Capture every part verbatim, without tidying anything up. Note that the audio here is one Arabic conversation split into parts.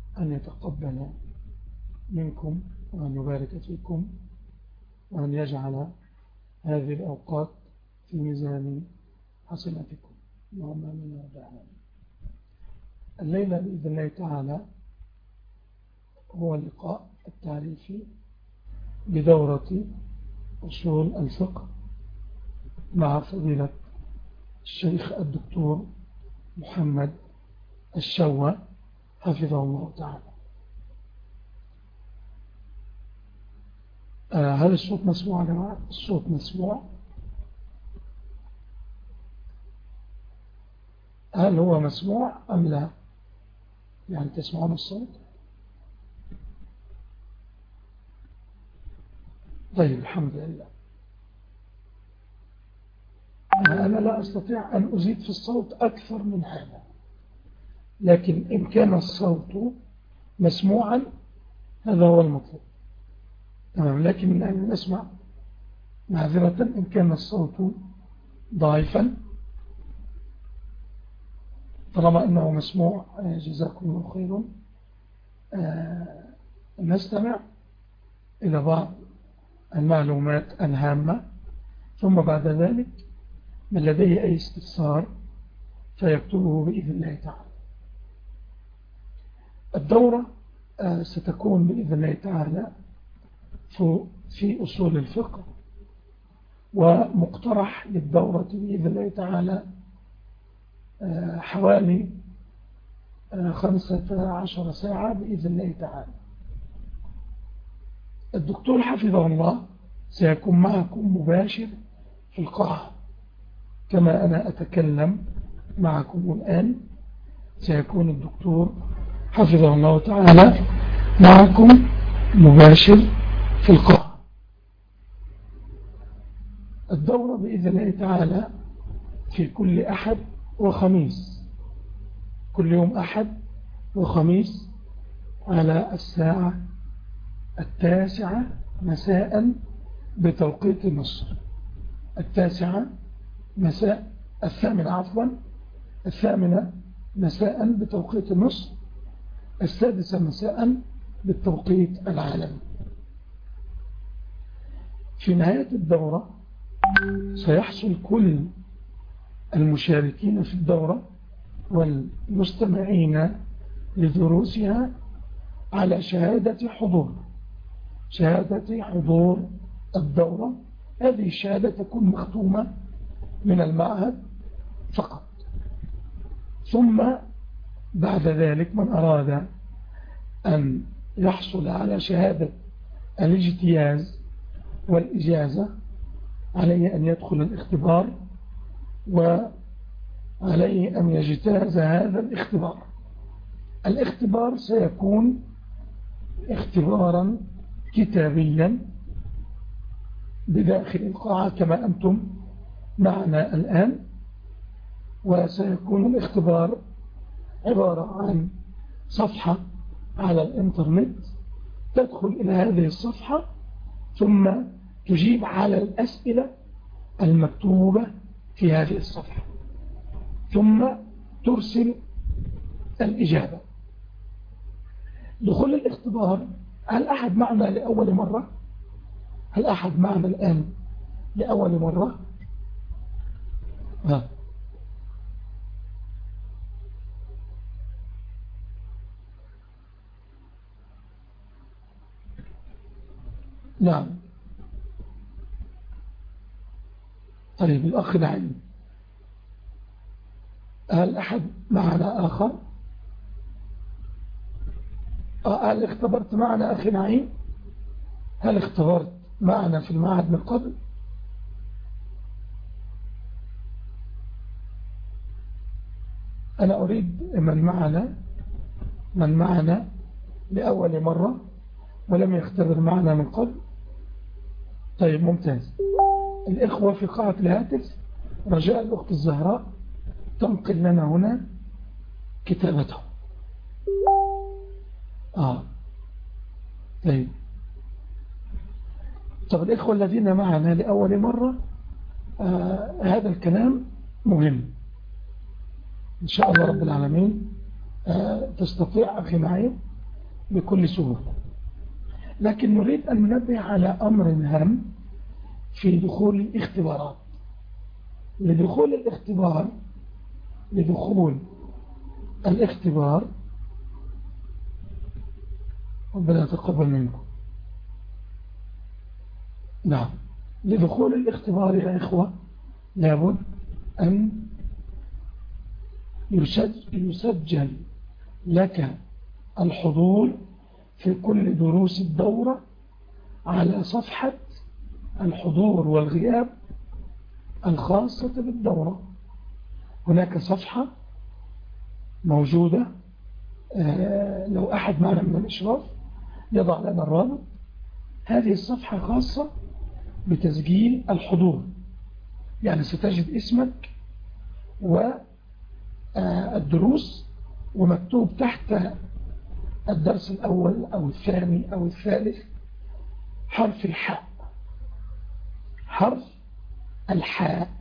أن يتقبل منكم وأن يبارك فيكم وأن يجعل هذه الأوقات في ميزان حسناتكم. اللهم آمين يا رب العالمين. الليلة بإذن الله تعالى هو اللقاء التعريفي بدورة أصول الفقه مع فضيلة الشيخ الدكتور محمد الشوى حفظه الله تعالى. آه هل الصوت مسموع يا جماعة؟ الصوت مسموع؟ هل هو مسموع أم لا؟ يعني تسمعون الصوت؟ طيب الحمد لله. أنا لا أستطيع أن أزيد في الصوت أكثر من هذا، لكن إن كان الصوت مسموعا هذا هو المطلوب. تمام. لكن أن نسمع معذرة إن كان الصوت ضعيفا، طالما أنه مسموع جزاكم الله خيرا. آه نستمع إلى بعض المعلومات الهامة، ثم بعد ذلك من لديه أي استفسار فيكتبه بإذن الله تعالى. الدورة آه ستكون بإذن الله تعالى في أصول الفقه، ومقترح للدورة بإذن الله تعالى آه حوالي آه خمسة عشر ساعة بإذن الله تعالى. الدكتور حفظه الله سيكون معكم مباشر في القاعة كما أنا أتكلم معكم الآن. سيكون الدكتور حفظه الله تعالى معكم مباشر في القاعة. الدورة بإذن الله تعالى في كل أحد وخميس، كل يوم أحد وخميس على الساعة التاسعة مساء بتوقيت مصر. التاسعة مساء الثامنة عفوا الثامنة مساء بتوقيت مصر، السادسة مساء بالتوقيت العالمي. في نهاية الدورة سيحصل كل المشاركين في الدورة والمستمعين لدروسها على شهادة حضور، شهادة حضور الدورة. هذه الشهادة تكون مختومة من المعهد فقط. ثم بعد ذلك من أراد أن يحصل على شهادة الاجتياز والإجازة عليه أن يدخل الاختبار، وعليه أن يجتاز هذا الاختبار. الاختبار سيكون اختبارا كتابيا بداخل القاعة كما أنتم معنا الآن، وسيكون الاختبار عبارة عن صفحة على الإنترنت. تدخل إلى هذه الصفحة ثم تجيب على الأسئلة المكتوبة في هذه الصفحة، ثم ترسل الإجابة. دخول الاختبار، هل أحد معنا لأول مرة؟ هل أحد معنا الآن لأول مرة؟ ها. نعم. طيب الأخ نعيم، هل أحد معنا آخر؟ هل اختبرت معنا أخي نعيم؟ هل اختبرت معنا في المعهد من قبل؟ أنا أريد من معنا من معنا لأول مرة ولم يختبر معنا من قبل. طيب ممتاز. الإخوة في قاعة الهاتف رجاء الأخت الزهراء تنقل لنا هنا كتابته. آه طيب. طب الإخوة الذين معنا لأول مرة، آه هذا الكلام مهم إن شاء الله رب العالمين. آه تستطيع أخي نعيم بكل سهولة. لكن نريد أن ننبه على أمر هام في دخول الاختبارات. لدخول الاختبار لدخول الاختبار ربنا يتقبل منكم. نعم، لدخول الاختبار يا إخوة لابد أن يسجل لك الحضور في كل دروس الدورة على صفحة الحضور والغياب الخاصة بالدورة. هناك صفحة موجودة، آه لو أحد معنا من الإشراف يضع لنا الرابط. هذه الصفحة خاصة بتسجيل الحضور، يعني ستجد اسمك والدروس ومكتوب تحت الدرس الأول أو الثاني أو الثالث حرف الحاء، حرف الحاء.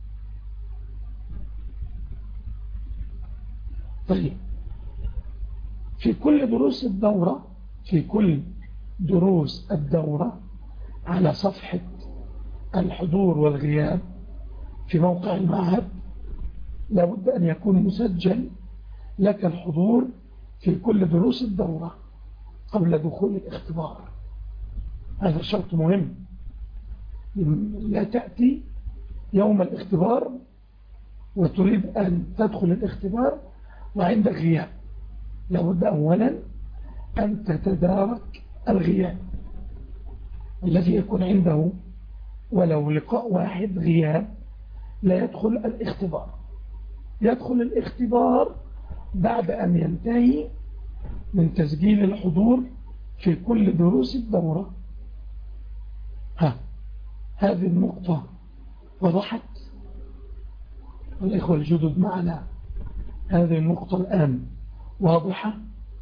طيب، في كل دروس الدورة في كل دروس الدورة على صفحة الحضور والغياب في موقع المعهد لابد أن يكون مسجل لك الحضور في كل دروس الدورة قبل دخول الاختبار. هذا شرط مهم. لا تأتي يوم الاختبار وتريد أن تدخل الاختبار وعندك غياب. لابد أولا أن تتدارك الغياب الذي يكون عنده ولو لقاء واحد غياب لا يدخل الاختبار. يدخل الاختبار بعد أن ينتهي من تسجيل الحضور في كل دروس الدورة. ها، هذه النقطة وضحت الإخوة الجدد معنا؟ هذه النقطة الآن واضحة؟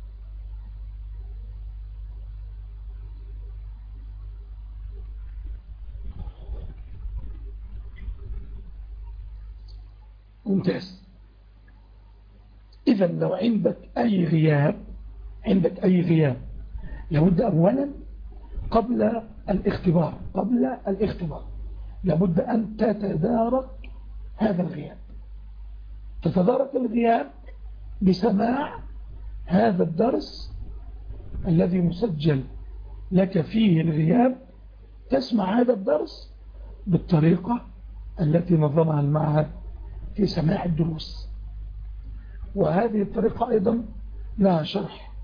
ممتاز. إذا لو عندك أي غياب عندك أي غياب لابد أولا قبل الاختبار قبل الاختبار لابد أن تتدارك هذا الغياب. تتدارك الغياب بسماع هذا الدرس الذي مسجل لك فيه الغياب. تسمع هذا الدرس بالطريقة التي نظمها المعهد في سماع الدروس، وهذه الطريقة أيضا لها شرح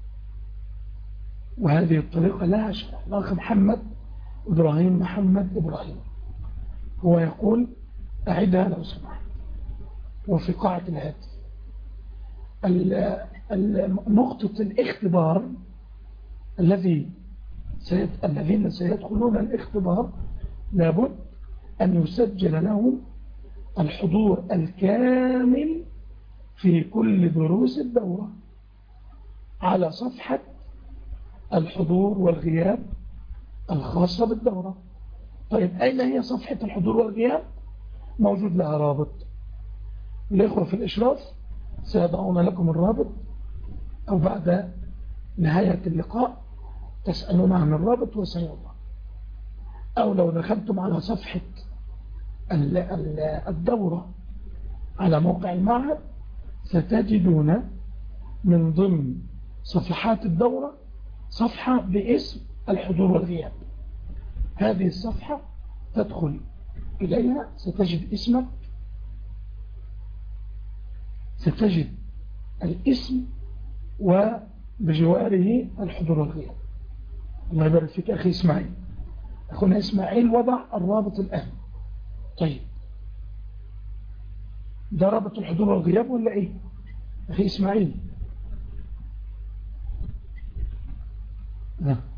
وهذه الطريقة لها شرح. الأخ محمد إبراهيم محمد إبراهيم هو يقول أعدها لو سمحت. وفي قاعة الهاتف نقطة الاختبار الذي سيد... الذين سيدخلون الاختبار لابد أن يسجل لهم الحضور الكامل في كل دروس الدورة على صفحة الحضور والغياب الخاصة بالدورة. طيب، أين هي صفحة الحضور والغياب؟ موجود لها رابط. الإخوة في الإشراف سيضعون لكم الرابط، أو بعد نهاية اللقاء تسألون عن الرابط وسيوضع. أو لو دخلتم على صفحة الدورة على موقع المعهد ستجدون من ضمن صفحات الدورة صفحة باسم الحضور والغياب. هذه الصفحة تدخل إليها ستجد اسمك، ستجد الاسم وبجواره الحضور والغياب. الله يبارك فيك أخي إسماعيل. أخونا إسماعيل وضع الرابط الآن. طيب، ده رابط الحضور والغياب ولا إيه أخي إسماعيل؟ نعم.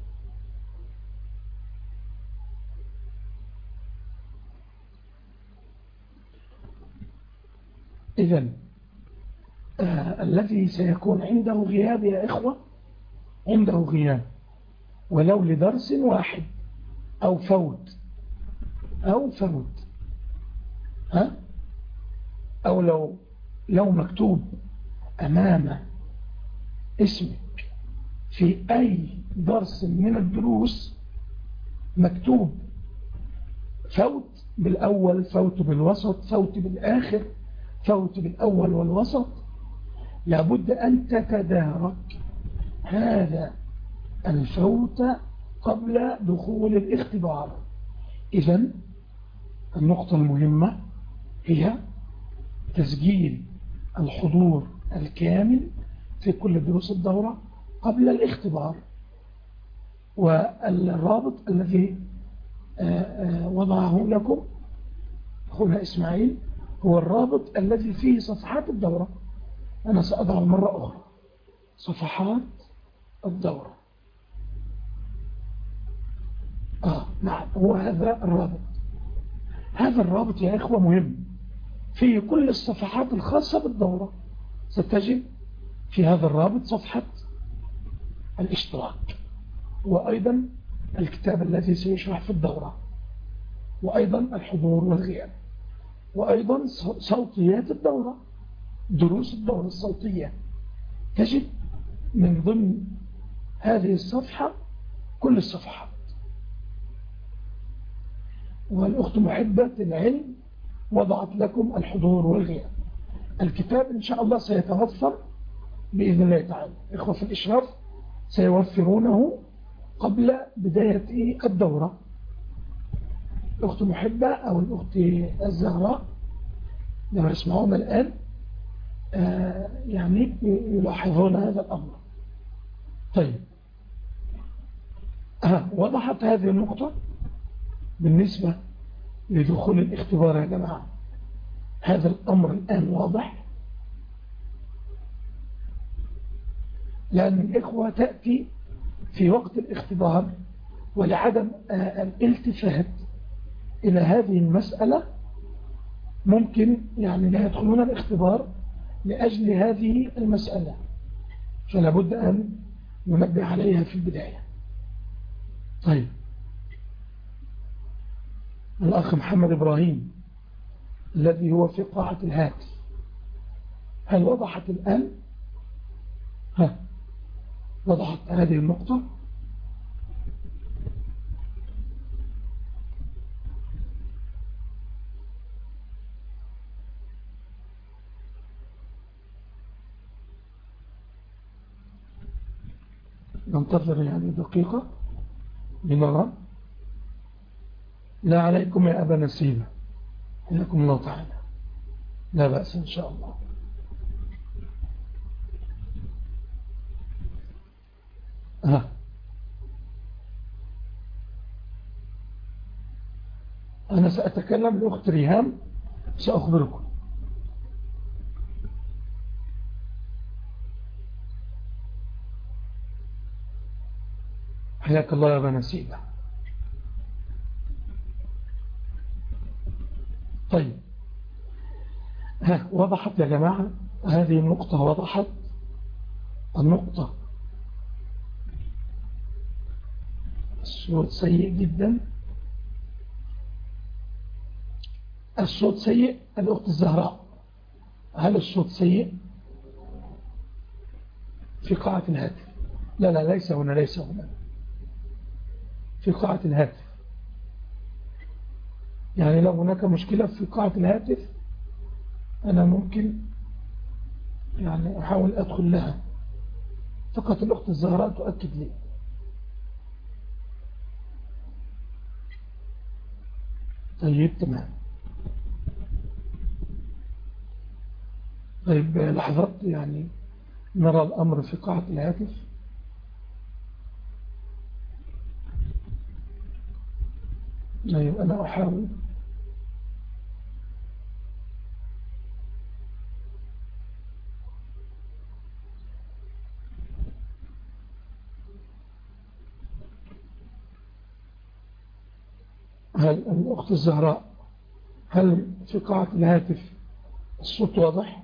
إذن آه الذي سيكون عنده غياب يا إخوة، عنده غياب ولو لدرس واحد أو فوت أو فوت ها أو لو لو مكتوب أمام اسمك في أي درس من الدروس مكتوب فوت بالأول، فوت بالوسط، فوت بالآخر، فوت بالأول والوسط، لابد أن تتدارك هذا الفوت قبل دخول الاختبار. إذن النقطة المهمة هي تسجيل الحضور الكامل في كل دروس الدورة قبل الاختبار. والرابط الذي وضعه لكم أخونا إسماعيل هو الرابط الذي فيه صفحات الدورة. أنا سأضع مرة أخرى صفحات الدورة. آه نعم، هو هذا الرابط. هذا الرابط يا إخوة مهم، فيه كل الصفحات الخاصة بالدورة. ستجد في هذا الرابط صفحة الاشتراك، وأيضا الكتاب الذي سيشرح في الدورة، وأيضا الحضور والغياب، وأيضا صوتيات الدورة، دروس الدورة الصوتية. تجد من ضمن هذه الصفحة كل الصفحات. والأخت محبة العلم وضعت لكم الحضور والغياب. الكتاب إن شاء الله سيتوفر بإذن الله تعالى. إخوة في الإشراف سيوفرونه قبل بداية الدورة. الأخت محبة أو الأخت الزهراء لما يسمعون الآن آه يعني يلاحظون هذا الأمر. طيب، آه وضحت هذه النقطة بالنسبة لدخول الاختبار يا جماعة. هذا الأمر الآن واضح، لأن الإخوة تأتي في وقت الاختبار ولعدم آه الالتفات إلى هذه المسألة ممكن يعني لا يدخلون الاختبار لأجل هذه المسألة، فلا بد أن ننبه عليها في البداية. طيب، الأخ محمد إبراهيم الذي هو في قاعة الهاتف، هل وضحت الآن؟ ها وضحت هذه النقطة؟ ننتظر يعني دقيقة لنرى. لا عليكم يا أبا نسيبة، حياكم الله تعالى، لا بأس إن شاء الله. ها أنا سأتكلم لأخت ريهام، سأخبركم. حياك الله يا أبا نسيبة. طيب، ها وضحت يا جماعة هذه النقطة؟ وضحت النقطة. الصوت سيء جدا، الصوت سيء. الأخت الزهراء، هل الصوت سيء في قاعة الهاتف؟ لا لا ليس هنا، ليس هنا، في قاعة الهاتف. يعني لو هناك مشكلة في قاعة الهاتف أنا ممكن يعني أحاول أدخل لها، فقط الأخت الزهراء تؤكد لي. طيب تمام. طيب لحظات يعني نرى الأمر في قاعة الهاتف. طيب أنا أحاول. هل الأخت الزهراء هل في قاعة الهاتف الصوت واضح؟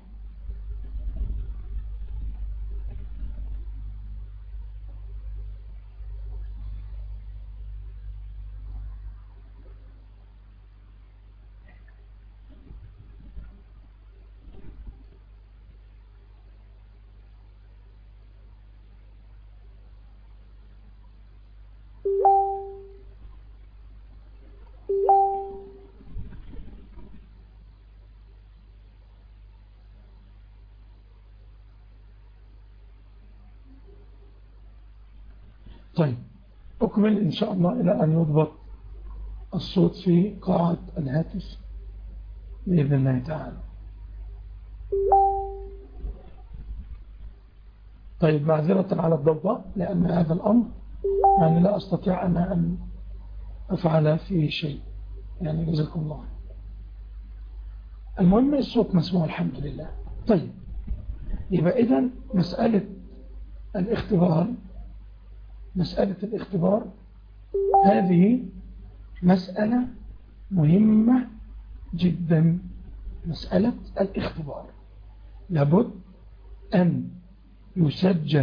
طيب أكمل إن شاء الله إلى أن يضبط الصوت في قاعة الهاتف بإذن الله تعالى. طيب معذرة على الضوضاء لأن هذا الأمر يعني لا أستطيع أنا أن أفعل فيه شيء، يعني جزاكم الله. المهم الصوت مسموع الحمد لله. طيب يبقى إذن مسألة الاختبار مسألة الاختبار هذه مسألة مهمة جدا. مسألة الاختبار لابد أن يسجل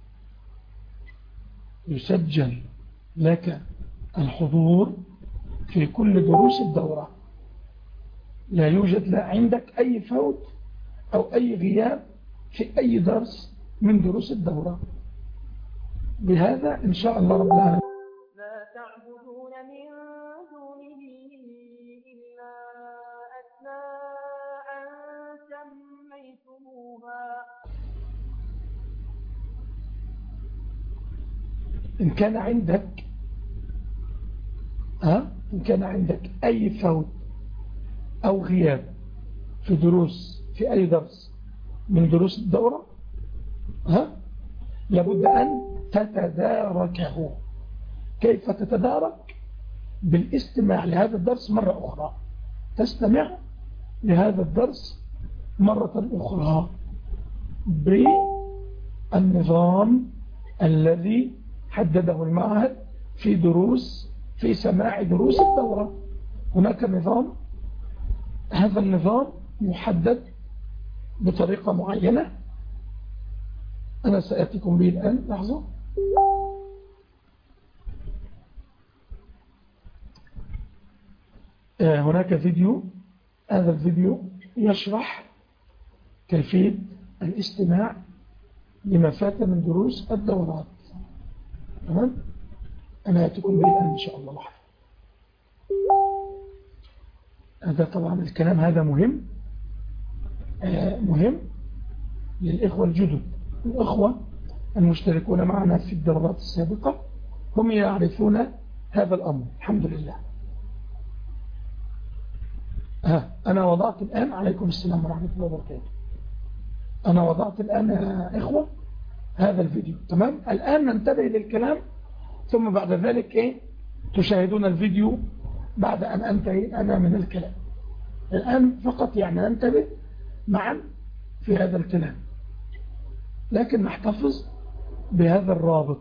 يسجل لك الحضور في كل دروس الدورة. لا يوجد لا عندك أي فوت أو أي غياب في أي درس من دروس الدورة. بهذا إن شاء الله رب العالمين ما تعبدون من دونه إلا أسماء سميتموها إن كان عندك ها إن كان عندك أي فوت أو غياب في دروس في أي درس من دروس الدورة ها لابد أن تتداركه. كيف تتدارك؟ بالاستماع لهذا الدرس مرة أخرى. تستمع لهذا الدرس مرة أخرى بالنظام الذي حدده المعهد في دروس في سماع دروس الدورة. هناك نظام، هذا النظام محدد بطريقة معينة أنا سأتيكم به الآن. لحظة. هناك فيديو، هذا الفيديو يشرح كيفية الاستماع لما فات من دروس الدورات. تمام؟ أنا أتيكم به الآن إن شاء الله. لحظة. هذا طبعا الكلام هذا مهم مهم للإخوة الجدد. الأخوة المشتركون معنا في الدورات السابقة هم يعرفون هذا الأمر الحمد لله. ها أنا وضعت الآن عليكم السلام ورحمة الله وبركاته. أنا وضعت الآن يا إخوة هذا الفيديو. تمام؟ الآن ننتبه للكلام ثم بعد ذلك إيه تشاهدون الفيديو بعد أن أنتهي أنا من الكلام. الآن فقط يعني ننتبه معا في هذا الكلام، لكن نحتفظ بهذا الرابط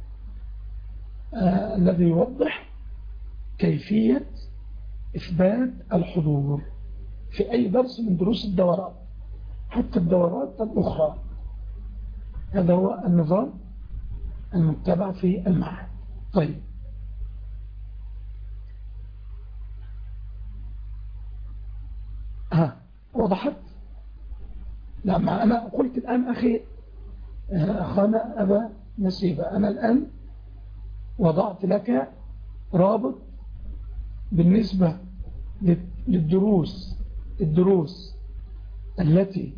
آه الذي يوضح كيفية إثبات الحضور في أي درس من دروس الدورات حتى الدورات الأخرى. هذا هو النظام المتبع في المعهد. طيب ها وضحت؟ لما أنا قلت الآن أخي أخانا أبا نسيبة، أنا الآن وضعت لك رابط بالنسبة للدروس الدروس التي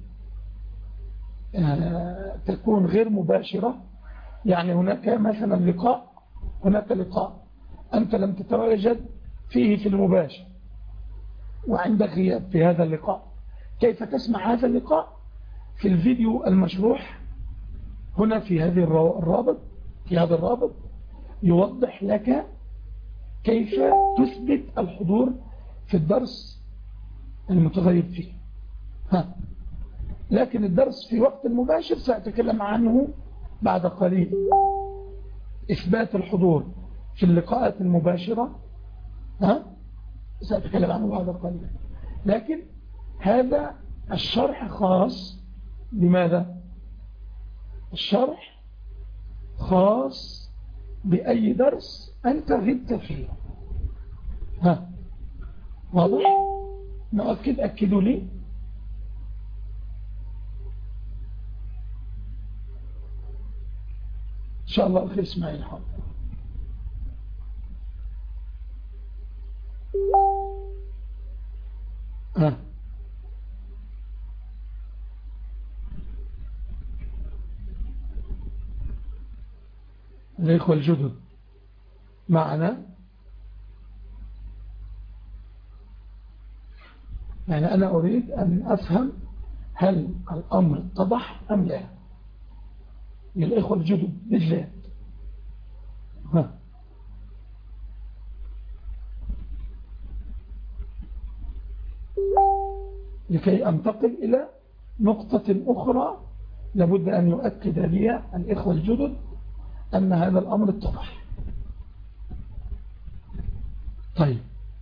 تكون غير مباشرة. يعني هناك مثلا لقاء هناك لقاء أنت لم تتواجد فيه في المباشر وعندك غياب في هذا اللقاء. كيف تسمع هذا اللقاء؟ في الفيديو المشروح هنا في هذه الرابط في هذا الرابط يوضح لك كيف تثبت الحضور في الدرس المتغيب فيه. ها. لكن الدرس في وقت المباشر سأتكلم عنه بعد قليل. إثبات الحضور في اللقاءات المباشرة ها سأتكلم عنه بعد قليل. لكن هذا الشرح خاص بماذا؟ الشرح خاص بأي درس أنت غبت فيه. ها واضح؟ نؤكد أكدوا لي. إن شاء الله الخير. اسمعي حاضر. ها الإخوة الجدد معنا؟ يعني أنا أريد أن أفهم هل الأمر اتضح أم لا للإخوة الجدد بالذات. ها لكي أنتقل إلى نقطة أخرى لابد أن يؤكد لي الإخوة الجدد أن هذا الأمر اتضح. طيب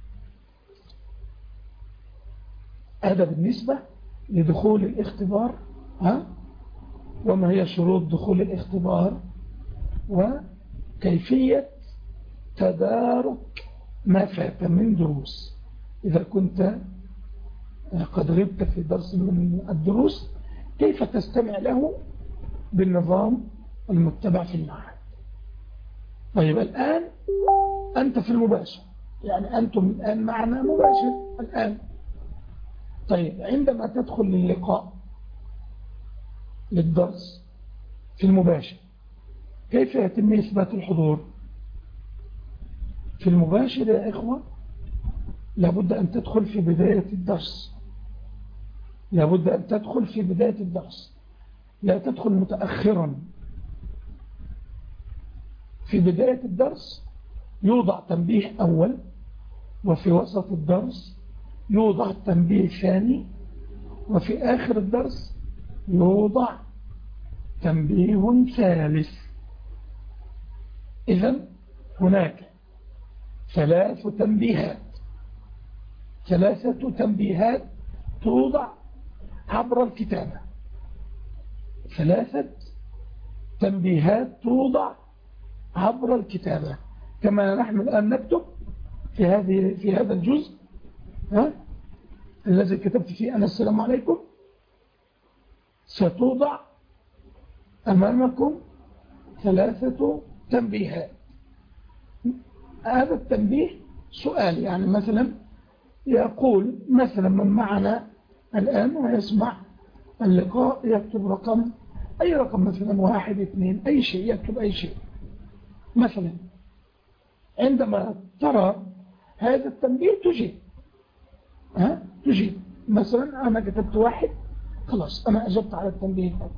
هذا بالنسبة لدخول الاختبار. ها وما هي شروط دخول الاختبار وكيفية تدارك ما فات من دروس. إذا كنت قد غبت في درس من الدروس كيف تستمع له بالنظام المتبع في المعهد. طيب الآن أنت في المباشر، يعني أنتم الآن معنا مباشر الآن. طيب عندما تدخل للقاء للدرس في المباشر كيف يتم إثبات الحضور؟ في المباشر يا إخوة لابد أن تدخل في بداية الدرس، لابد أن تدخل في بداية الدرس، لا تدخل متأخرا. في بداية الدرس يوضع تنبيه أول، وفي وسط الدرس يوضع تنبيه ثاني، وفي آخر الدرس يوضع تنبيه ثالث. إذن هناك ثلاث تنبيهات، ثلاثة تنبيهات توضع عبر الكتابة، ثلاثة تنبيهات توضع عبر الكتابة كما نحن الآن نكتب في هذه في هذا الجزء ها الذي كتبت فيه أنا السلام عليكم. ستوضع أمامكم ثلاثة تنبيهات. هذا التنبيه سؤال، يعني مثلا يقول مثلا من معنا الآن ويسمع اللقاء يكتب رقم، أي رقم مثلا واحد اثنين أي شيء، يكتب أي شيء مثلا. عندما ترى هذا التنبيه تجيب ها تجيب مثلا أنا كتبت واحد، خلاص أنا أجبت على التنبيه هذا.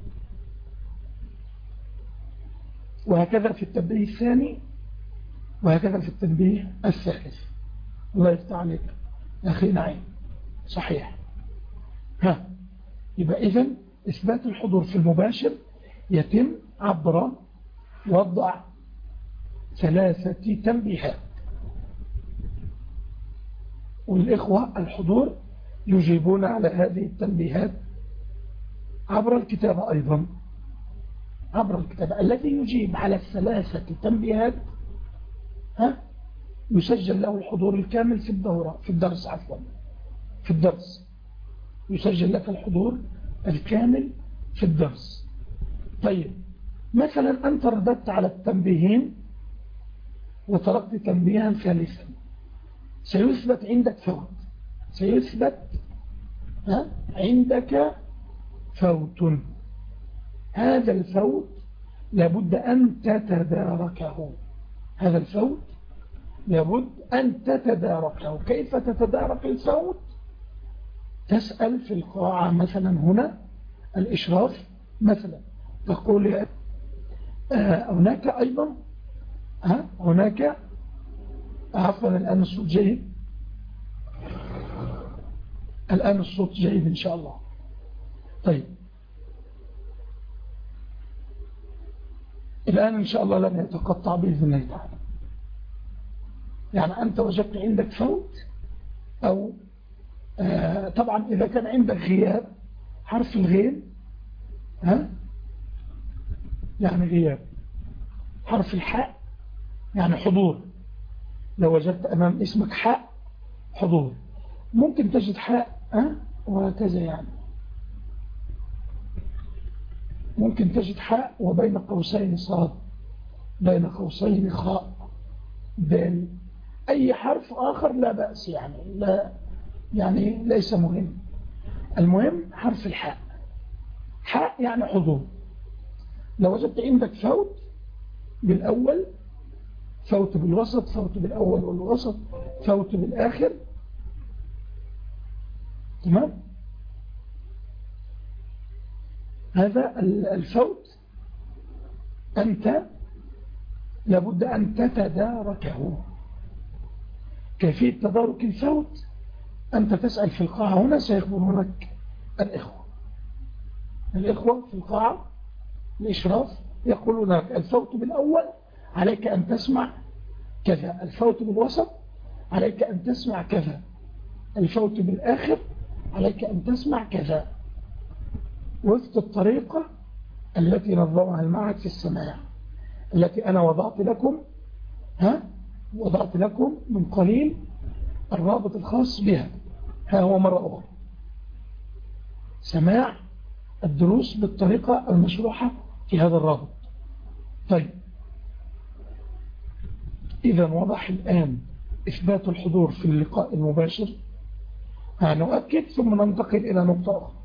وهكذا في التنبيه الثاني، وهكذا في التنبيه الثالث. الله يفتح عليك يا أخي نعيم، صحيح. ها يبقى إذن إثبات الحضور في المباشر يتم عبر وضع ثلاثة تنبيهات، والإخوة الحضور يجيبون على هذه التنبيهات عبر الكتابة أيضا. عبر الكتابة الذي يجيب على الثلاثة تنبيهات ها يسجل له الحضور الكامل في الدورة في الدرس عفوا في الدرس يسجل لك الحضور الكامل في الدرس. طيب مثلا أنت رددت على التنبيهين وتركت تنبيها ثالثا، سيثبت عندك فوت، سيثبت ها عندك فوت. هذا الفوت لابد أن تتداركه، هذا الفوت لابد أن تتداركه. كيف تتدارك الفوت؟ تسأل في القاعة مثلا هنا الإشراف مثلا، تقول آه هناك أيضا ها هناك عفوا الآن الصوت جيد، الآن الصوت جيد إن شاء الله. طيب الآن إن شاء الله لن يتقطع بإذن الله تعالى. يعني أنت وجدت عندك فوت أو آه طبعا إذا كان عندك غياب حرف الغين ها يعني غياب، حرف الحاء يعني حضور. لو وجدت أمام اسمك حاء حضور، ممكن تجد حاء ها وهكذا، يعني ممكن تجد حاء وبين قوسين صاد، بين قوسين خاء، دال، أي حرف آخر لا بأس، يعني لا يعني ليس مهم. المهم حرف الحاء، حاء يعني حضور. لو وجدت عندك فوت بالأول، فوت بالوسط، فوت بالأول والوسط، فوت بالآخر. تمام؟ هذا الفوت أنت لابد أن تتداركه. كيفية تدارك الفوت أنت تسأل في القاعة، هنا سيخبرونك الإخوة الإخوة في القاعة الإشراف يقولون لك الفوت بالأول عليك أن تسمع كذا، الفوت بالوسط عليك أن تسمع كذا، الفوت بالآخر عليك أن تسمع كذا، وفق الطريقة التي نظمها المعهد في السماع، التي أنا وضعت لكم ها وضعت لكم من قليل الرابط الخاص بها. ها هو مرة أخرى سماع الدروس بالطريقة المشروحة في هذا الرابط. طيب، إذا وضح الآن إثبات الحضور في اللقاء المباشر. هنؤكد ثم ننتقل إلى نقطة أخرى.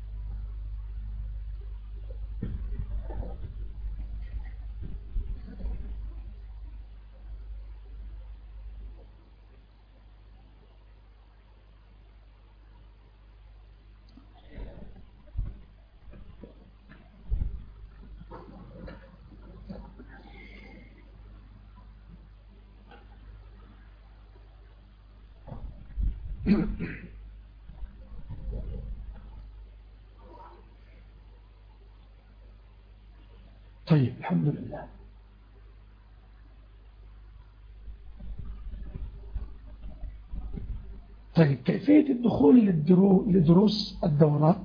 طيب، الحمد لله. طيب، كيفية الدخول لدروس الدورات؟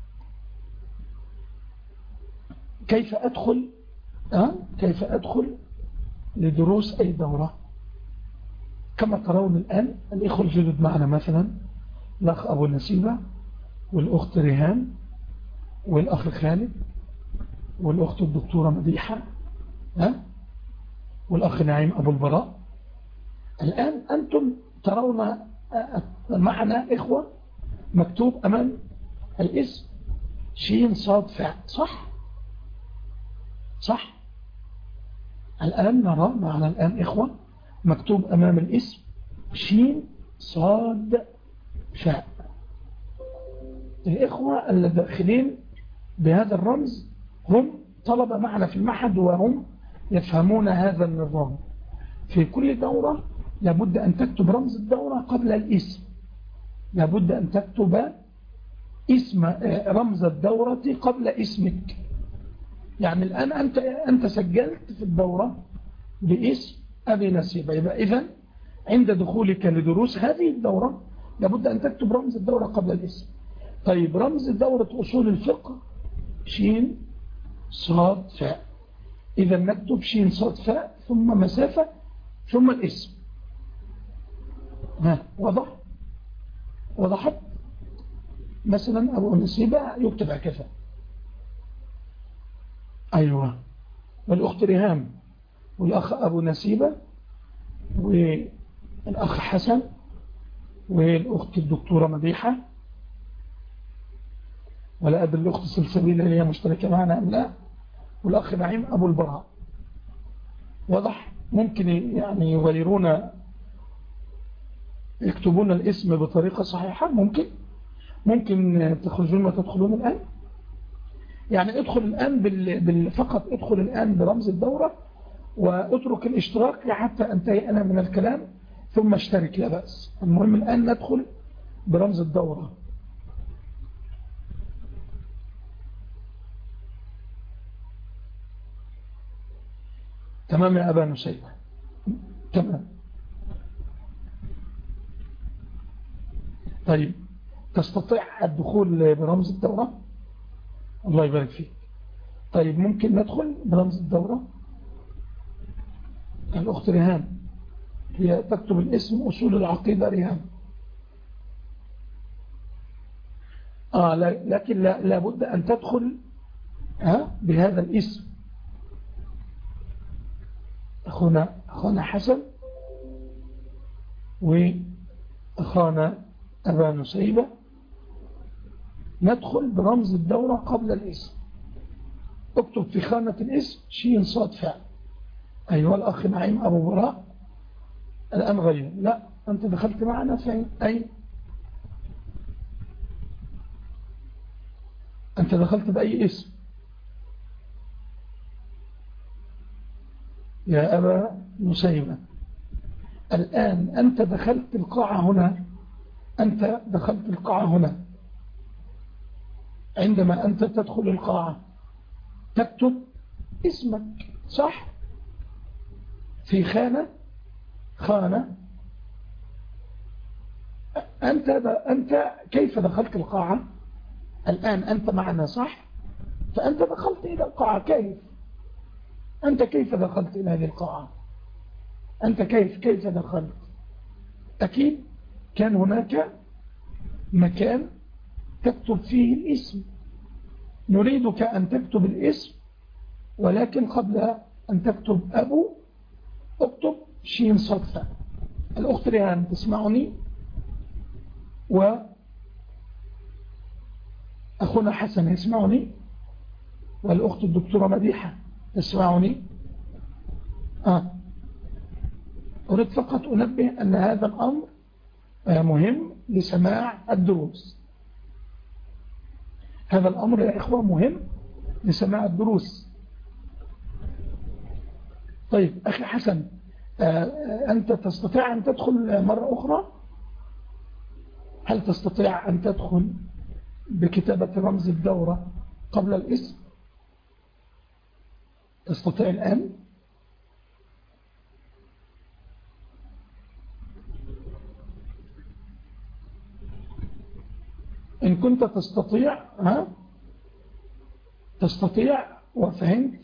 كيف أدخل أه؟ كيف أدخل لدروس أي دورة؟ كما ترون الآن الإخوة الجدد معنا، مثلا الأخ أبو نسيبة والأخت ريهان والأخ خالد والأخت الدكتورة مديحة أه؟ والأخ نعيم أبو البراء. الآن أنتم ترون معنا إخوة مكتوب أمام الاسم شين صاد فاء، صح؟ صح؟ الآن نرى معنا الآن إخوة مكتوب أمام الاسم شين صاد فاء. الإخوة الداخلين بهذا الرمز هم طلبة معنا في المعهد وهم يفهمون هذا النظام. في كل دورة لابد أن تكتب رمز الدورة قبل الاسم، لابد أن تكتب اسم رمز الدورة قبل اسمك. يعني الآن أنت, أنت سجلت في الدورة باسم أبي نسيبة، يبقى إذن عند دخولك لدروس هذه الدورة لابد أن تكتب رمز الدورة قبل الاسم. طيب، رمز دورة أصول الفقه شين صاد فاء، إذا نكتب شين صاد فاء ثم مسافة ثم الاسم. ها، وضح وضحت؟ مثلا أبو نسيبة يكتب هكذا، أيوة، والأخت ريهام والأخ أبو نسيبة والأخ حسن والأخت الدكتورة مديحة، ولا أدري الأخت سلسبيل اللي هي مشتركة معنا أم لا، والأخ نعيم أبو البراء. واضح؟ ممكن يعني يغيرون يكتبون الاسم بطريقة صحيحة، ممكن ممكن تخرجون ما تدخلون الآن. يعني ادخل الآن بال... بال... فقط ادخل الآن برمز الدورة واترك الاشتراك حتى انتهي أنا من الكلام ثم اشترك، لا بأس. المهم الآن ندخل برمز الدورة. تمام يا أبا نسيبة؟ تمام. طيب، تستطيع الدخول برمز الدورة؟ الله يبارك فيك. طيب، ممكن ندخل برمز الدورة. الأخت ريهان هي تكتب الاسم أصول العقيدة ريهان. آه لكن لا لابد أن تدخل ها بهذا الاسم. أخونا أخونا حسن وأخونا أبا نسيبة ندخل برمز الدورة قبل الاسم. اكتب في خانة الاسم شين صاد فاء، أيها الأخ نعيم أبو براء الآن غير. لا، أنت دخلت معنا في أي أنت دخلت بأي اسم يا أبا نسيبة؟ الآن أنت دخلت القاعة هنا، أنت دخلت القاعة هنا. عندما أنت تدخل القاعة تكتب اسمك صح؟ في خانة خانة. أنت أنت كيف دخلت القاعة؟ الآن أنت معنا صح؟ فأنت دخلت إلى القاعة. كيف أنت كيف دخلت إلى هذه القاعة؟ أنت كيف كيف دخلت؟ أكيد كان هناك مكان تكتب فيه الاسم. نريدك أن تكتب الاسم، ولكن قبل أن تكتب أبو اكتب شين صدفة. الأخت ريهام تسمعني، وأخونا حسن يسمعني، والأخت الدكتورة مديحة تسمعني. آه. أريد فقط أنبه أن هذا الأمر مهم لسماع الدروس. هذا الأمر يا إخوة مهم لسماع الدروس. طيب أخي حسن، أنت تستطيع أن تدخل مرة أخرى؟ هل تستطيع أن تدخل بكتابة رمز الدورة قبل الاسم؟ تستطيع الآن؟ إن كنت تستطيع، ها تستطيع وفهمت،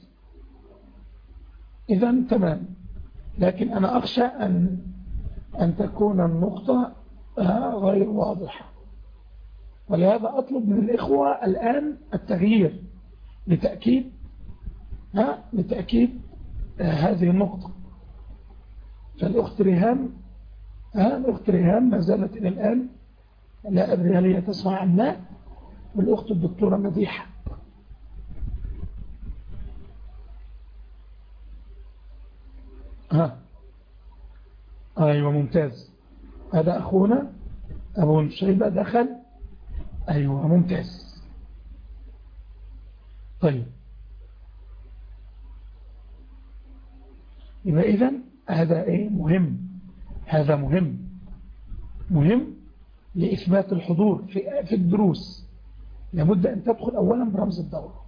إذن تمام. لكن أنا أخشى أن أن تكون النقطة غير واضحة، ولهذا أطلب من الإخوة الآن التغيير لتأكيد ها لتأكيد هذه النقطة. فالأخت ريهام ها الأخت ريهام ما زالت إلى الآن لا أدري هل هي تسمع أم لا، والأخت الدكتورة مديحة. ها أيوة ممتاز. هذا أخونا أبو نشيبة دخل. أيوة ممتاز. طيب يبقى إذن هذا إيه مهم، هذا مهم مهم لإثبات الحضور في في الدروس. لابد أن تدخل أولا برمز الدورة.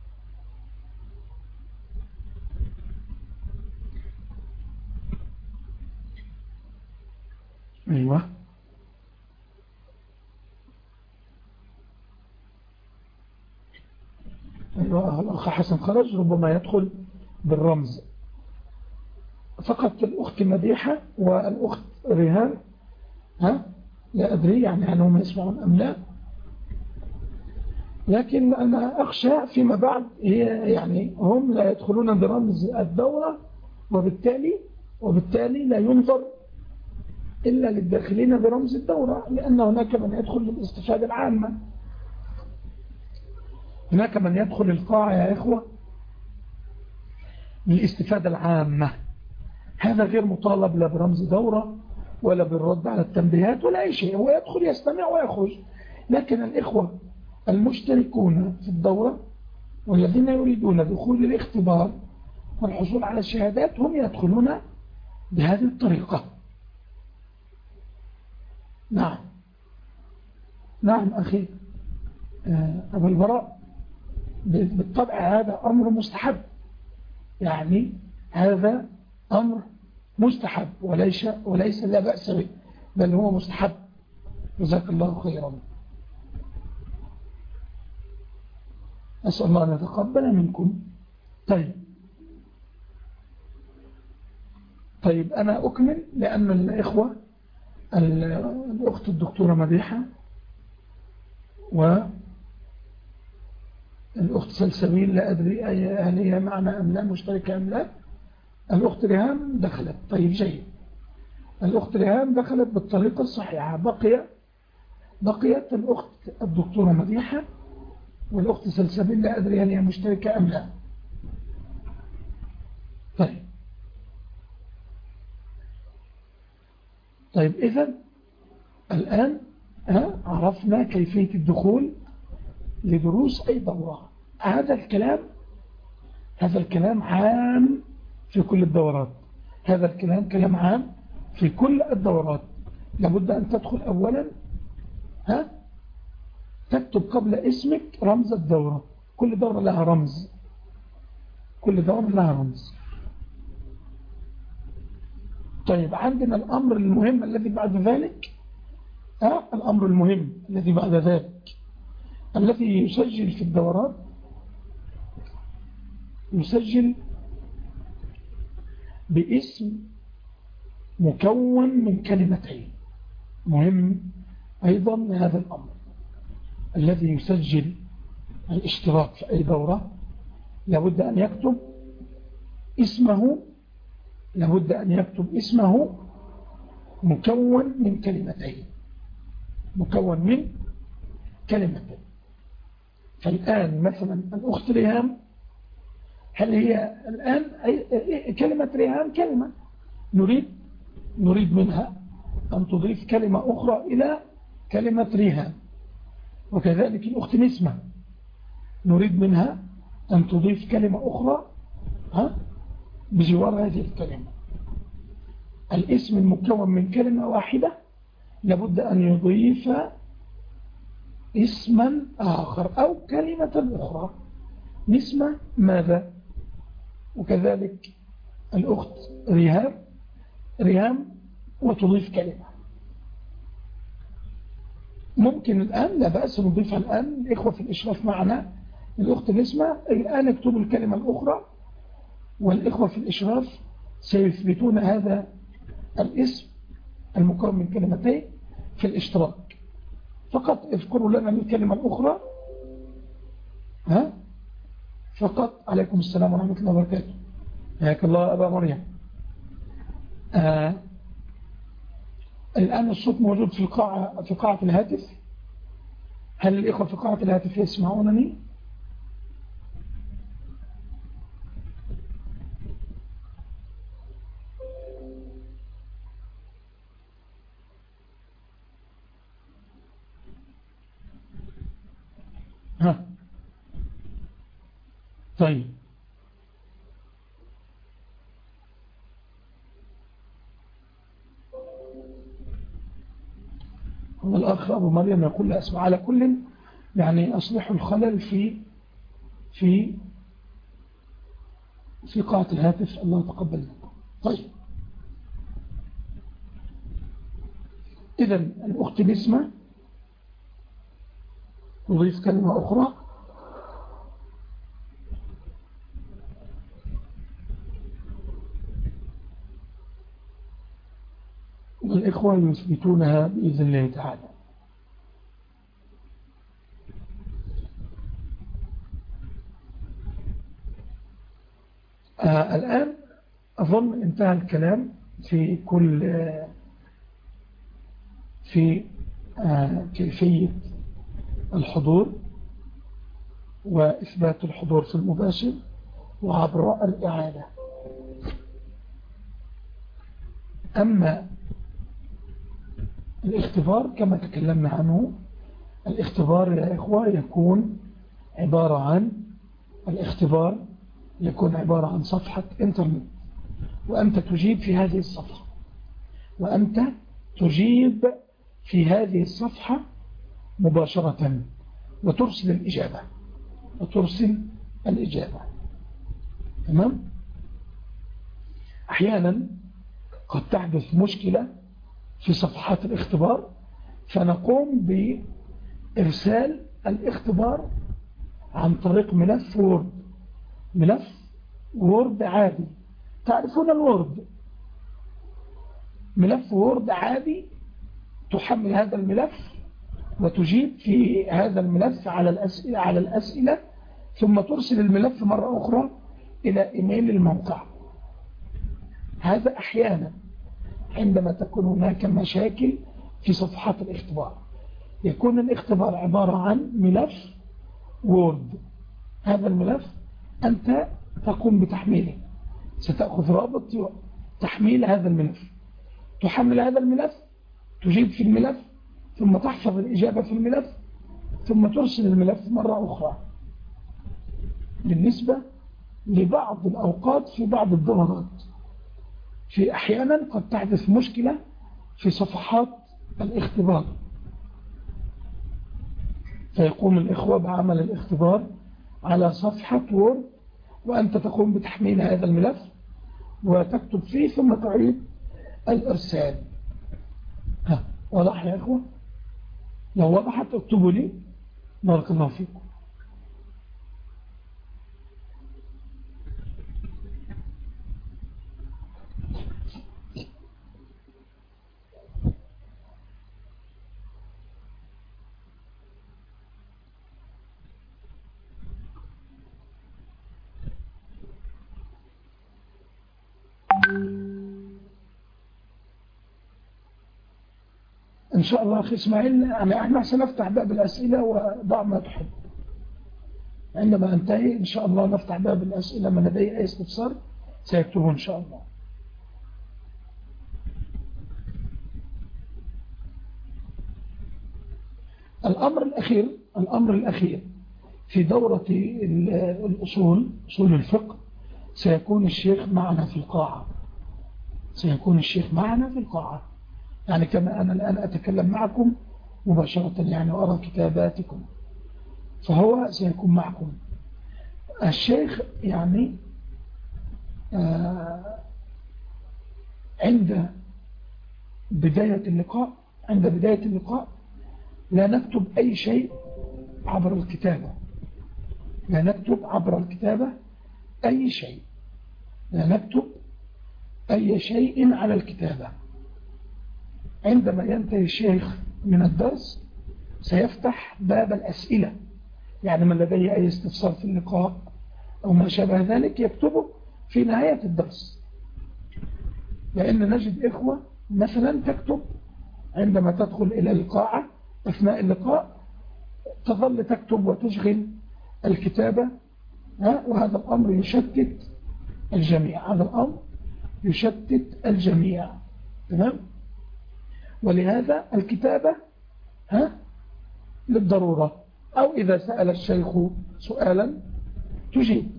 أيوة أيوة الأخ حسن خرج، ربما يدخل بالرمز فقط. الأخت مديحة والأخت ريهام ها لا أدري يعني أنهم يسمعون أم لا، لكن أنا أخشى فيما بعد هي يعني هم لا يدخلون برمز الدورة، وبالتالي وبالتالي لا ينظر إلا للداخلين برمز الدورة، لأن هناك من يدخل للاستفادة العامة. هناك من يدخل القاعة يا إخوة للاستفادة العامة. هذا غير مطالب لا برمز دورة ولا بالرد على التنبيهات ولا أي شيء، هو يدخل يستمع ويخرج. لكن الإخوة المشتركون في الدورة والذين يريدون دخول الاختبار والحصول على الشهادات هم يدخلون بهذه الطريقة. نعم نعم أخي أبو البراء، بالطبع هذا أمر مستحب، يعني هذا أمر مستحب وليس وليس لا بأس به، بل هو مستحب. جزاك الله خيرا. أسأل الله أن يتقبل منكم. طيب طيب أنا أكمل، لأن الإخوة الأخت الدكتورة مديحة والأخت سلسبيل لا أدري هل هي معنا أم لا، مشتركة أم لا. الأخت ريهام دخلت. طيب جيد، الأخت ريهام دخلت بالطريقة الصحيحة. بقي بقيت الأخت الدكتورة مديحة والأخت سلسبيل لا أدري هل هي مشتركة أم لا. طيب طيب إذن الآن عرفنا كيفية الدخول لدروس أي دورة. هذا الكلام هذا الكلام عام في كل الدورات. هذا الكلام كلام عام في كل الدورات. لابد أن تدخل أولا ها تكتب قبل اسمك رمز الدورة. كل دورة لها رمز كل دورة لها رمز. طيب عندنا الأمر المهم الذي بعد ذلك ها الأمر المهم الذي بعد ذلك الذي يسجل في الدورات يسجل باسم مكون من كلمتين. مهم أيضا هذا الأمر الذي يسجل الاشتراك في أي دورة لابد أن يكتب اسمه لابد أن يكتب اسمه مكون من كلمتين مكون من كلمتين. فالآن مثلا الأخت ريهام هل هي الآن كلمة ريهام كلمة نريد نريد منها أن تضيف كلمة أخرى إلى كلمة ريهام. وكذلك الأخت نسمة نريد منها أن تضيف كلمة أخرى ها بجوار هذه الكلمة. الاسم المكون من كلمة واحدة لابد أن يضيف اسما آخر أو كلمة أخرى. نسمة ماذا؟ وكذلك الأخت ريهام ريهام وتضيف كلمة. ممكن الآن لا بأس نضيفها الآن. الإخوة في الإشراف معنا الأخت نسمة الآن اكتبوا الكلمة الأخرى والإخوة في الإشراف سيثبتون هذا الاسم المكون من كلمتين في الاشتراك. فقط اذكروا لنا الكلمة الأخرى ها فقط. عليكم السلام ورحمة الله وبركاته. حياك الله أبا مريم. آه. الآن الصوت موجود في القاعة في قاعة الهاتف. هل الإخوة في قاعة الهاتف يسمعونني؟ ها طيب هو الأخ أبو مريم يقول لا أسمع. على كل يعني أصلحوا الخلل في في في قاعة الهاتف. الله تقبل منكم. طيب إذن الأخت نسمة نضيف كلمة أخرى والإخوة يثبتونها بإذن الله تعالى. آه الآن أظن انتهى الكلام في كل آه في آه كيفية الحضور وإثبات الحضور في المباشر وعبر الإعادة. أما الاختبار كما تكلمنا عنه الاختبار يا إخوة يكون عبارة عن الاختبار يكون عبارة عن صفحة انترنت وأنت تجيب في هذه الصفحة وأنت تجيب في هذه الصفحة مباشرة وترسل الإجابة وترسل الإجابة. تمام؟ أحيانا قد تحدث مشكلة في صفحات الاختبار فنقوم بإرسال الاختبار عن طريق ملف وورد ملف وورد عادي. تعرفون الوورد ملف وورد عادي تحمل هذا الملف وتجيب في هذا الملف على الأسئلة على الأسئلة ثم ترسل الملف مرة أخرى إلى إيميل الموقع. هذا أحيانا عندما تكون هناك مشاكل في صفحات الاختبار يكون الاختبار عبارة عن ملف وورد. هذا الملف أنت تقوم بتحميله. ستأخذ رابط تحميل هذا الملف تحمل هذا الملف، تجيب في الملف، ثم تحفظ الإجابة في الملف، ثم ترسل الملف مرة أخرى. بالنسبة لبعض الأوقات في بعض الدورات، في أحيانا قد تحدث مشكلة في صفحات الاختبار، فيقوم الإخوة بعمل الاختبار على صفحة وورد، وأنت تقوم بتحميل هذا الملف وتكتب فيه ثم تعيد الإرسال. ها واضح يا إخوة؟ لو وضحت اكتبوا لي، بارك الله فيكم. إن شاء الله أخي إسماعيل، يعني احنا سنفتح باب الأسئلة وضع ما تحب. عندما أنتهي إن شاء الله نفتح باب الأسئلة، من لديه أي استفسار سيكتبه إن شاء الله. الأمر الأخير الأمر الأخير في دورة الأصول، أصول الفقه، سيكون الشيخ معنا في القاعة. سيكون الشيخ معنا في القاعة، يعني كما أنا الآن أتكلم معكم مباشرة يعني وأرى كتاباتكم، فهو سيكون معكم. الشيخ يعني آه عند بداية اللقاء عند بداية اللقاء لا نكتب أي شيء عبر الكتابة، لا نكتب عبر الكتابة أي شيء، لا نكتب أي شيء على الكتابة. عندما ينتهي الشيخ من الدرس سيفتح باب الأسئلة، يعني من لديه أي استفسار في اللقاء أو ما شابه ذلك يكتبه في نهاية الدرس. لأن نجد إخوة مثلا تكتب عندما تدخل إلى القاعة أثناء اللقاء، تظل تكتب وتشغل الكتابة، وهذا الأمر يشتت الجميع، هذا الأمر يشتت الجميع. تمام؟ ولهذا الكتابة ها للضرورة، أو إذا سأل الشيخ سؤالا تجيب.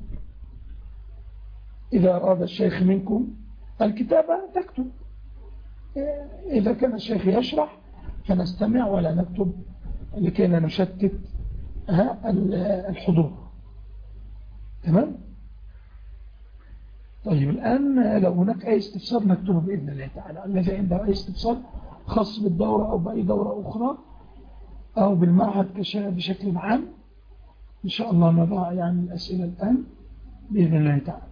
إذا أراد الشيخ منكم الكتابة تكتب، إذا كان الشيخ يشرح فنستمع ولا نكتب لكي لا نشتت الحضور. تمام؟ طيب الآن لو هناك أي استفسار نكتبه بإذن الله تعالى. الذي عنده أي استفسار خاص بالدورة أو بأي دورة أخرى أو بالمعهد بشكل عام، إن شاء الله نضع يعني الأسئلة الآن بإذن الله تعالى.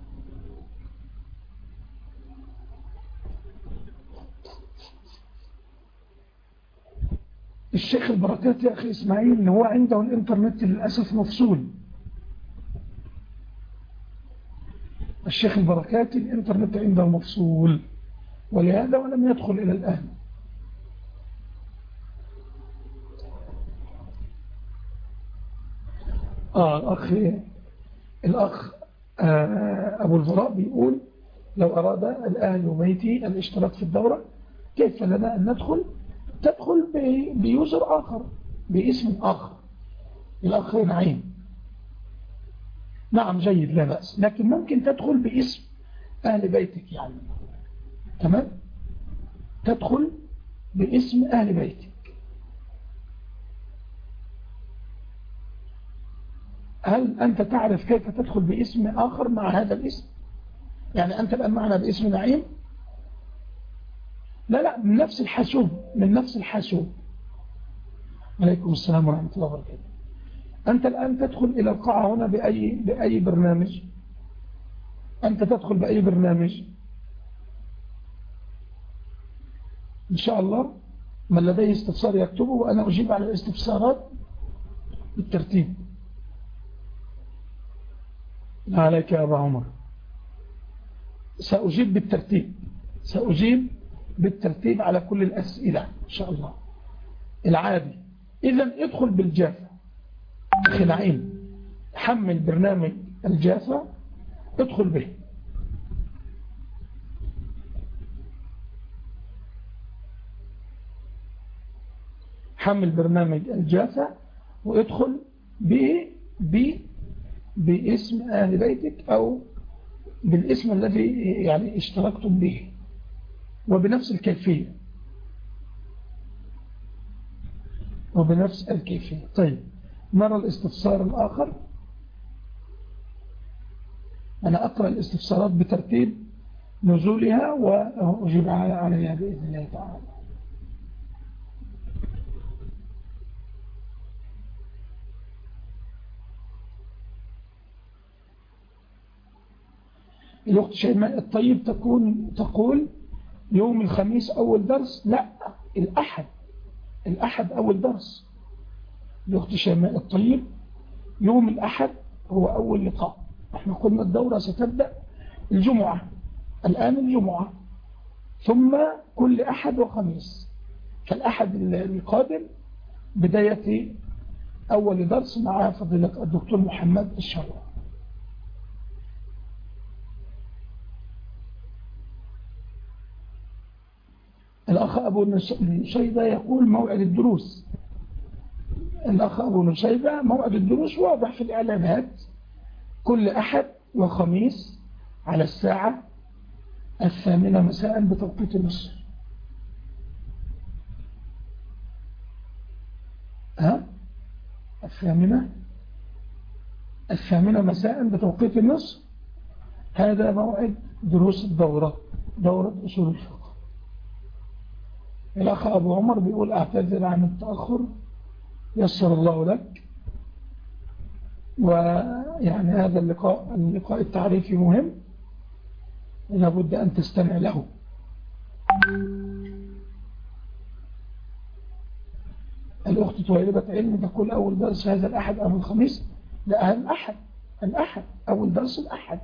الشيخ البركات يا أخي إسماعيل هو عنده الإنترنت للأسف مفصول. الشيخ البركات الإنترنت عنده مفصول، ولهذا ولم يدخل إلى الآن. آه الأخ الأخ آه أبو الفراء بيقول لو أراد الأهل وميتي الاشتراك في الدورة كيف لنا أن ندخل؟ تدخل بيوزر آخر باسم آخر. الأخ نعيم نعم جيد لا بأس، لكن ممكن تدخل باسم أهل بيتك يعني. تمام؟ تدخل باسم أهل بيتك. هل أنت تعرف كيف تدخل باسم آخر مع هذا الاسم؟ يعني أنت الآن معنا باسم نعيم؟ لا لا، من نفس الحاسوب، من نفس الحاسوب. عليكم السلام ورحمة الله وبركاته. أنت الآن تدخل إلى القاعة هنا بأي, بأي برنامج؟ أنت تدخل بأي برنامج؟ إن شاء الله من لديه استفسار يكتبه وأنا أجيب على الاستفسارات بالترتيب. لا عليك يا أبا عمر، سأجيب بالترتيب، سأجيب بالترتيب على كل الأسئلة إن شاء الله العادي. إذن ادخل بالجافة أخي نعيم، حمل برنامج الجافة ادخل به. حمل برنامج الجافة وادخل ب ب باسم أهل بيتك أو بالاسم الذي يعني اشتركتم به وبنفس الكيفية وبنفس الكيفية. طيب نرى الاستفسار الآخر. أنا أقرأ الاستفسارات بترتيب نزولها وأجيب عليها بإذن الله تعالى. الأخت شيماء الطيب تكون تقول يوم الخميس أول درس. لا، الأحد الأحد أول درس. الأخت شيماء الطيب يوم الأحد هو أول لقاء. احنا قلنا الدورة ستبدأ الجمعة، الآن الجمعة، ثم كل أحد وخميس. فالأحد القادم بداية أول درس مع فضيلة الدكتور محمد الشروع. الأخ أبو نشيبة يقول موعد الدروس. الأخ أبو نشيبة موعد الدروس واضح في الإعلانات، كل أحد وخميس على الساعة الثامنة مساء بتوقيت مصر. ها؟ الثامنة الثامنة مساء بتوقيت مصر. هذا موعد دروس الدورة، دورة أصول الفقه. الأخ أبو عمر بيقول أعتذر عن التأخر، يسر الله لك. ويعني هذا اللقاء اللقاء التعريفي مهم، لابد أن تستمع له. الأخت طويلبة علم تقول أول درس هذا الأحد أو الخميس. لا، الأحد الأحد أول درس الأحد.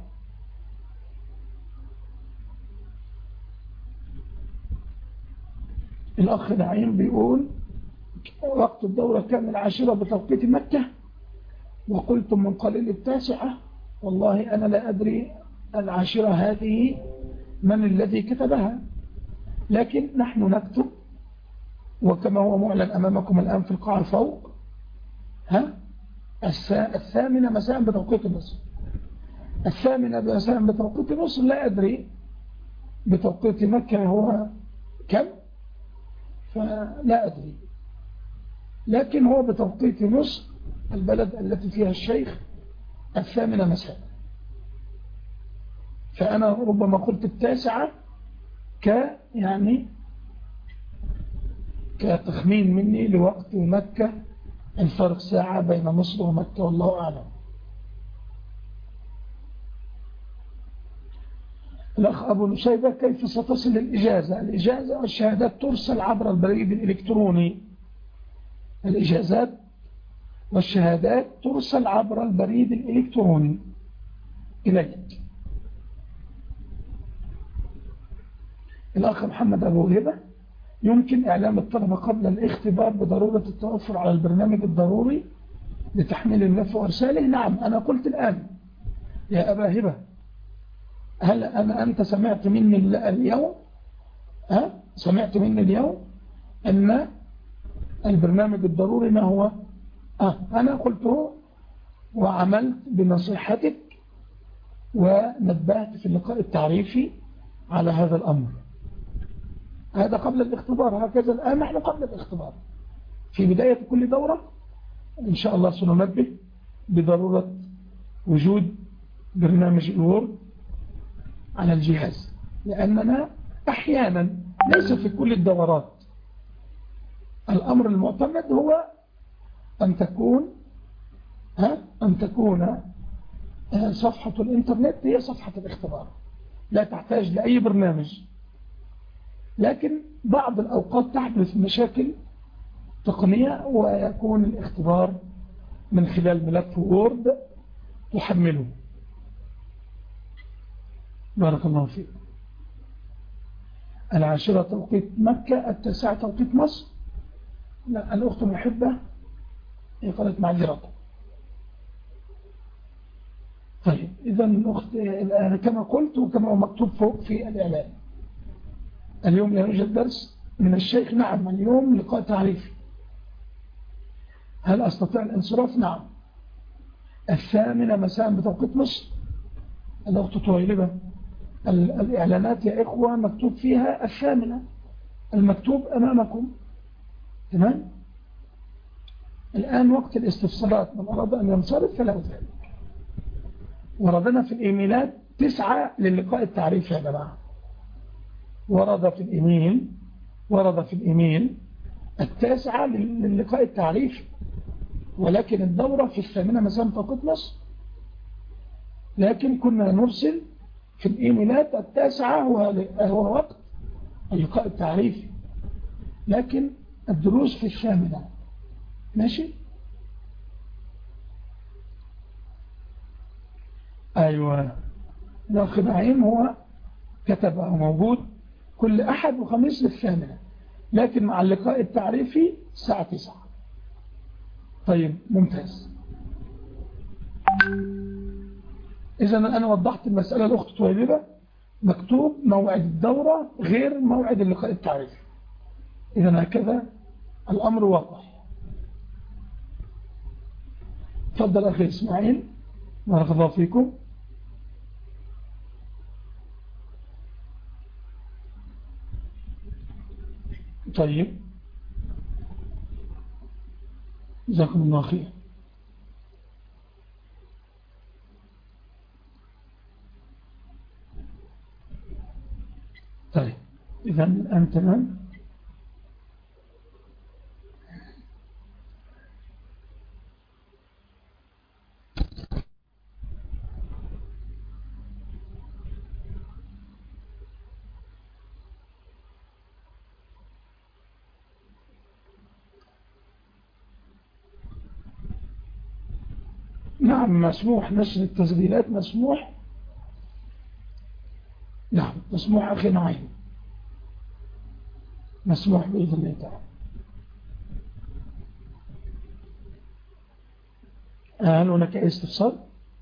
الأخ نعيم بيقول وقت الدورة كان العاشرة بتوقيت مكة وقلتم من قليل التاسعة. والله أنا لا أدري العاشرة هذه من الذي كتبها، لكن نحن نكتب وكما هو معلن أمامكم الآن في القاعة فوق، ها الثامنة مساء بتوقيت مصر. الثامنة مساء بتوقيت مصر لا أدري بتوقيت مكة هو كم، فلا أدري، لكن هو بتوقيت مصر البلد التي فيها الشيخ الثامنة مساء. فأنا ربما قلت التاسعة ك يعني كتخمين مني لوقت مكة، الفرق ساعة بين مصر ومكة والله أعلم. الأخ أبو نشيبة كيف ستصل الإجازة؟ الإجازة والشهادات ترسل عبر البريد الإلكتروني. الإجازات والشهادات ترسل عبر البريد الإلكتروني إليك. الأخ محمد أبو هبة يمكن إعلام الطلبة قبل الاختبار بضرورة التوفر على البرنامج الضروري لتحميل الملف وإرساله. نعم، أنا قلت الآن يا أبا هبة، هل أنا أنت سمعت مني اليوم ها؟ سمعت مني اليوم أن البرنامج الضروري ما هو؟ آه أنا قلته وعملت بنصيحتك ونبهت في اللقاء التعريفي على هذا الأمر. هذا قبل الاختبار، هكذا الآن نحن قبل الاختبار. في بداية كل دورة إن شاء الله سننبه بضرورة وجود برنامج الوورد على الجهاز، لأننا أحيانا ليس في كل الدورات الأمر المعتمد هو أن تكون ها أن تكون صفحة الإنترنت هي صفحة الاختبار، لا تحتاج لأي برنامج. لكن بعض الأوقات تحدث مشاكل تقنية ويكون الاختبار من خلال ملف وورد تحمله. بارك الله فيك. العاشرة توقيت مكة، التاسعة توقيت مصر. لا، الأخت محبة هي قالت معذرة. طيب إذا الأخت كما قلت وكما هو مكتوب فوق في الإعلان، اليوم لا يوجد درس من الشيخ. نعم، اليوم لقاء تعريفي هل أستطيع الانصراف؟ نعم. الثامنة مساء بتوقيت مصر. الأخت طويلبة، الإعلانات يا إخوة مكتوب فيها الثامنة، المكتوب أمامكم. تمام. الآن وقت الاستفسارات، من أراد أن ينصرف فله ذلك. وردنا في الإيميلات تسعة للقاء التعريف يا جماعة. ورد في الإيميل ورد في الإيميل التاسعة للقاء التعريف، ولكن الدورة في الثامنة مساء بتوقيت مصر. لكن كنا نرسل في الإيميلات التاسعة هو وقت اللقاء التعريفي، لكن الدروس في الثامنة. ماشي. أيوة، الأخ نعيم هو كتبه موجود كل أحد وخميس للثامنة، لكن مع اللقاء التعريفي الساعة تسعة. طيب ممتاز. إذا أنا وضحت المسألة الأخت طويلبة، مكتوب موعد الدورة غير موعد اللقاء التعريفي. إذا هكذا الأمر واضح. تفضل أخي إسماعيل، بارك الله فيكم. طيب جزاكم الله خير. طيب إذا الآن تمام. نعم مسموح نشر التسجيلات، مسموح. نعم مسموح أخي نعيم، مسموح بإذن الله تعالى. هل هناك أي استفسار؟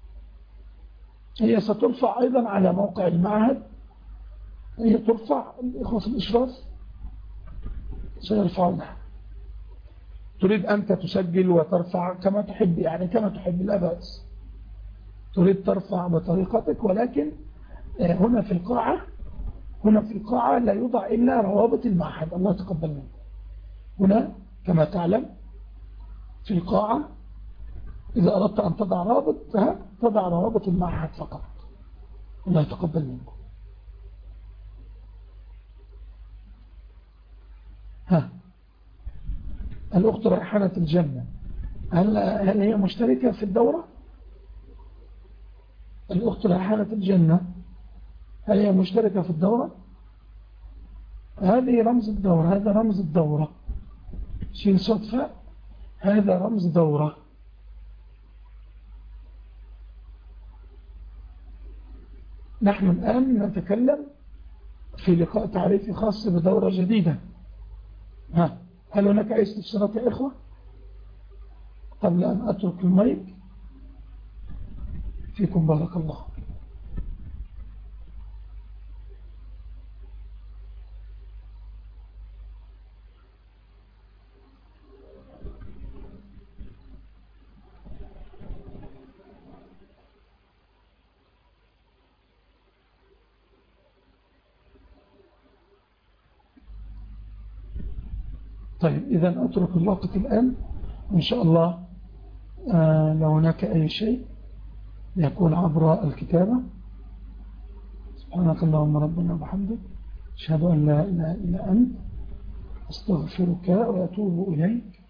هي سترفع أيضا على موقع المعهد، هي ترفع، الإخوة في الإشراف سيرفعونها. تريد أنت تسجل وترفع كما تحب، يعني كما تحب لا بأس. تريد ترفع بطريقتك، ولكن هنا في القاعة هنا في القاعة لا يوضع إلا روابط المعهد. الله تقبل منه. هنا كما تعلم في القاعة إذا أردت أن تضع رابط تضع روابط المعهد فقط. الله يتقبل منكم. ها الأخت ريحانة الجنة، هل, هل هي مشتركة في الدورة؟ الأخت ريحانة الجنة هل هي مشتركة في الدورة؟ هذه رمز الدورة، هذا رمز الدورة، شين صدفة، هذا رمز دورة. نحن الآن نتكلم في لقاء تعريفي خاص بدورة جديدة. ها هل هناك أي استفسارات يا إخوة قبل أن أترك المايك؟ فيكم بارك الله. طيب إذا أترك الوقت الآن إن شاء الله. آه لو هناك أي شيء يكون عبر الكتابة. سبحانك اللهم ربنا وبحمدك، أشهد أن لا إله إلا أنت، أستغفرك وأتوب إليك.